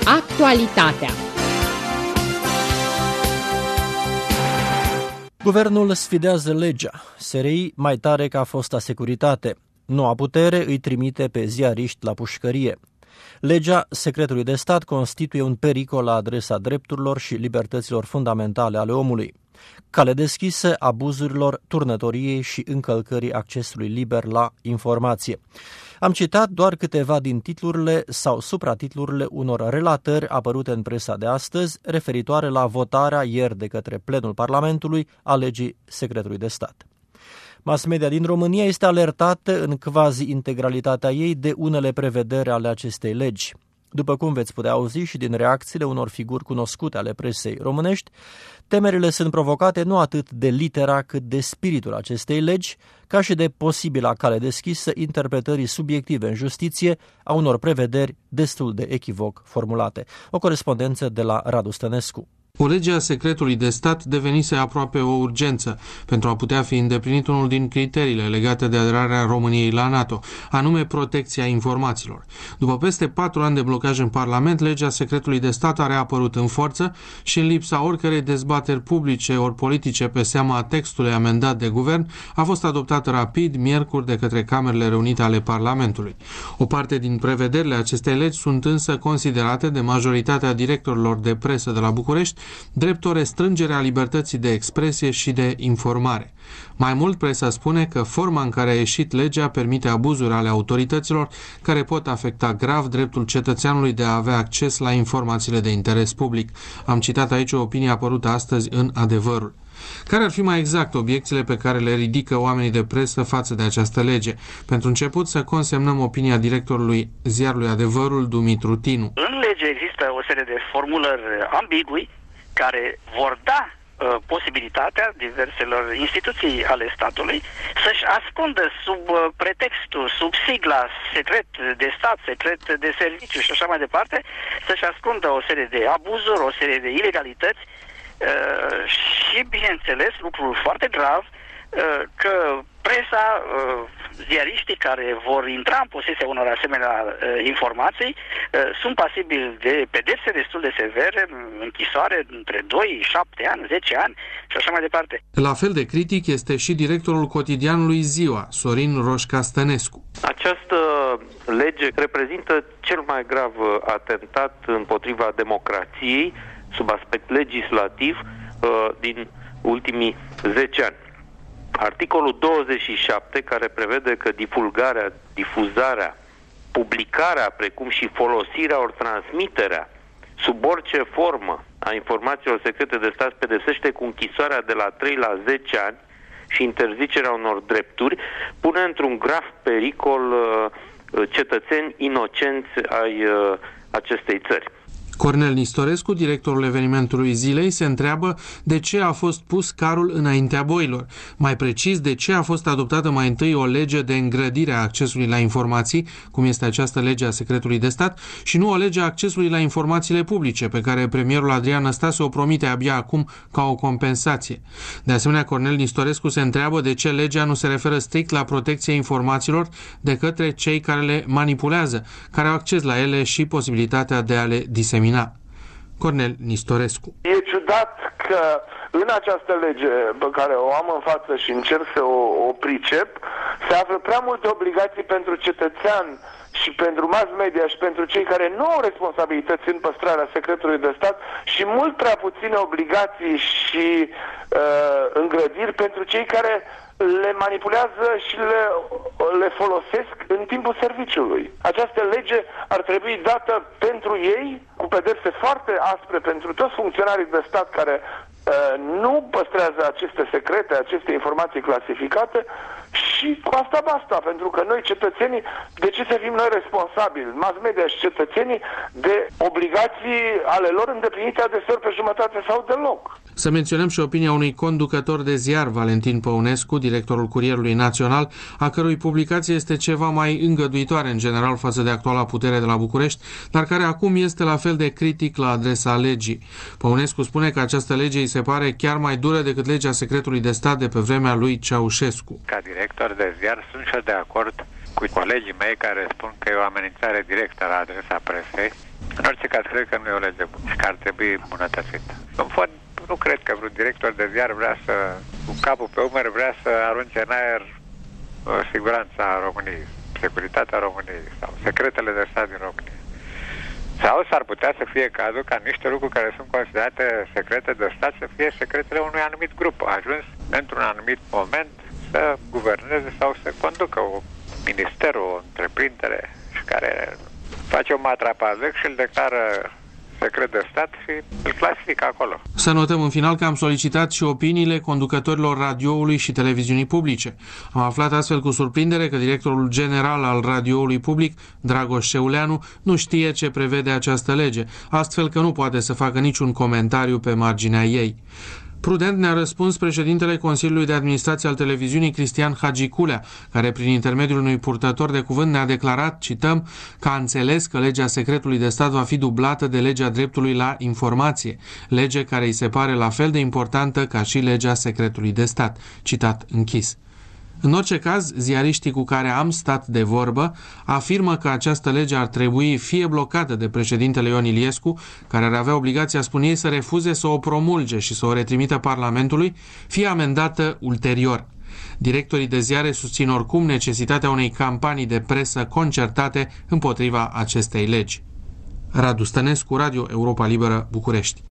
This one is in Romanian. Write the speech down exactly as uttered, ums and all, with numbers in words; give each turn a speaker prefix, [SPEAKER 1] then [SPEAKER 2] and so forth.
[SPEAKER 1] Actualitatea.
[SPEAKER 2] Guvernul sfidează legea. S R I mai tare ca fosta securitate. Noua putere îi trimite pe ziariști la pușcărie. Legea secretului de stat constituie un pericol la adresa drepturilor și libertăților fundamentale ale omului. Cale deschisă abuzurilor, turnătoriei și încălcării accesului liber la informație. Am citat doar câteva din titlurile sau supratitlurile unor relatări apărute în presa de astăzi, referitoare la votarea ieri de către plenul Parlamentului a legii secretului de stat. Mass media din România este alertată în quasi-integralitatea ei de unele prevederi ale acestei legi. După cum veți putea auzi și din reacțiile unor figuri cunoscute ale presei românești, temerile sunt provocate nu atât de litera cât de spiritul acestei legi, ca și de posibila cale deschisă interpretării subiective în justiție a unor prevederi destul de echivoc formulate. O corespondență de la Radu Stănescu.
[SPEAKER 3] O lege a secretului de stat devenise aproape o urgență pentru a putea fi îndeplinit unul din criteriile legate de aderarea României la NATO, anume protecția informațiilor. După peste patru ani de blocaj în Parlament, legea secretului de stat a reapărut în forță și în lipsa oricărei dezbateri publice ori politice pe seama textului amendat de guvern, a fost adoptată rapid, miercuri, de către Camerele Reunite ale Parlamentului. O parte din prevederile acestei legi sunt însă considerate de majoritatea directorilor de presă de la București drept o restrângere a libertății de expresie și de informare. Mai mult, presa spune că forma în care a ieșit legea permite abuzuri ale autorităților care pot afecta grav dreptul cetățeanului de a avea acces la informațiile de interes public. Am citat aici o opinie apărută astăzi în Adevărul. Care ar fi mai exact obiecțiile pe care le ridică oamenii de presă față de această lege? Pentru început să consemnăm opinia directorului ziarului Adevărul, Dumitru Tinu.
[SPEAKER 4] În lege există o serie de formulări ambigui care vor da uh, posibilitatea diverselor instituții ale statului să-și ascundă sub uh, pretextul, sub sigla secret de stat, secret de serviciu și așa mai departe, să-și ascundă o serie de abuzuri, o serie de ilegalități uh, și, bineînțeles, lucrul foarte grav, uh, că presa, uh, ziariștii care vor intra în posesia unor asemenea uh, informații uh, sunt pasibili de pedepse destul de severe, închisoare între doi, șapte ani, zece ani și așa mai departe.
[SPEAKER 3] La fel de critic este și directorul cotidianului Ziua, Sorin Roșca Stănescu.
[SPEAKER 5] Această lege reprezintă cel mai grav atentat împotriva democrației sub aspect legislativ uh, din ultimii zece ani. Articolul douăzeci și șapte, care prevede că divulgarea, difuzarea, publicarea, precum și folosirea ori transmiterea sub orice formă a informațiilor secrete de stat pedepsește cu închisoarea de la trei la zece ani și interzicerea unor drepturi, pune într-un grav pericol uh, cetățeni inocenți ai uh, acestei țări.
[SPEAKER 3] Cornel Nistorescu, directorul evenimentului zilei, se întreabă de ce a fost pus carul înaintea boilor. Mai precis, de ce a fost adoptată mai întâi o lege de îngrădire a accesului la informații, cum este această lege a secretului de stat, și nu o lege a accesului la informațiile publice, pe care premierul Adrian Năstase o promite abia acum ca o compensație. De asemenea, Cornel Nistorescu se întreabă de ce legea nu se referă strict la protecția informațiilor de către cei care le manipulează, care au acces la ele și posibilitatea de a le disemina. Cornel Nistorescu.
[SPEAKER 6] E ciudat că în această lege pe care o am în față și încerc să o, o pricep, se află prea multe obligații pentru cetățean și pentru mass media și pentru cei care nu au responsabilități în păstrarea secretului de stat și mult prea puține obligații și uh, îngrădiri pentru cei care le manipulează și le, le folosesc în timpul serviciului. Această lege ar trebui dată pentru ei, cu pedepse foarte aspre pentru toți funcționarii de stat care uh, nu păstrează aceste secrete, aceste informații clasificate, și cu asta basta, pentru că noi cetățenii, de ce să fim noi responsabili, mass media și cetățenii, de obligații ale lor îndeplinite adeseori pe jumătate sau deloc?
[SPEAKER 3] Să menționăm și opinia unui conducător de ziar, Valentin Păunescu, directorul Curierului Național, a cărui publicație este ceva mai îngăduitoare în general față de actuala putere de la București, dar care acum este la fel de critic la adresa legii. Păunescu spune că această lege îi se pare chiar mai dură decât legea secretului de stat de pe vremea lui Ceaușescu.
[SPEAKER 7] Ca director de ziar sunt și de acord
[SPEAKER 1] cu colegii mei care spun că e o amenințare directă la adresa presei. În orice caz, cred că nu e o lege bună și că ar trebui îmbunătățită. În fond, nu cred că vreun director de ziar vrea să, cu capul pe umăr, vrea să arunce în aer siguranța României, securitatea României sau secretele de stat din România. Sau s-ar putea să fie cazul ca niște lucruri care sunt considerate secrete de stat să fie secretele unui anumit grup, ajuns într-un anumit moment să guverneze sau să conducă un minister, o întreprindere și care face un matrapazec și îl declară secret de stat și îl clasifică acolo.
[SPEAKER 3] Să notăm în final că am solicitat și opiniile conducătorilor radioului și televiziunii publice. Am aflat astfel cu surprindere că directorul general al radioului public, Dragoș Șeuleanu, nu știe ce prevede această lege, astfel că nu poate să facă niciun comentariu pe marginea ei. Prudent ne-a răspuns președintele Consiliului de Administrație al televiziunii, Cristian Hagiculea, care prin intermediul unui purtător de cuvânt ne-a declarat, cităm, că a înțeles că legea secretului de stat va fi dublată de legea dreptului la informație, lege care îi se pare la fel de importantă ca și legea secretului de stat. Citat închis. În orice caz, ziariștii cu care am stat de vorbă afirmă că această lege ar trebui fie blocată de președintele Ion Iliescu, care ar avea obligația, spune ei, să refuze să o promulge și să o retrimită Parlamentului, fie amendată ulterior. Directorii de ziare susțin oricum necesitatea unei campanii de presă concertate împotriva acestei legi. Radu Stănescu, Radio Europa Liberă, București.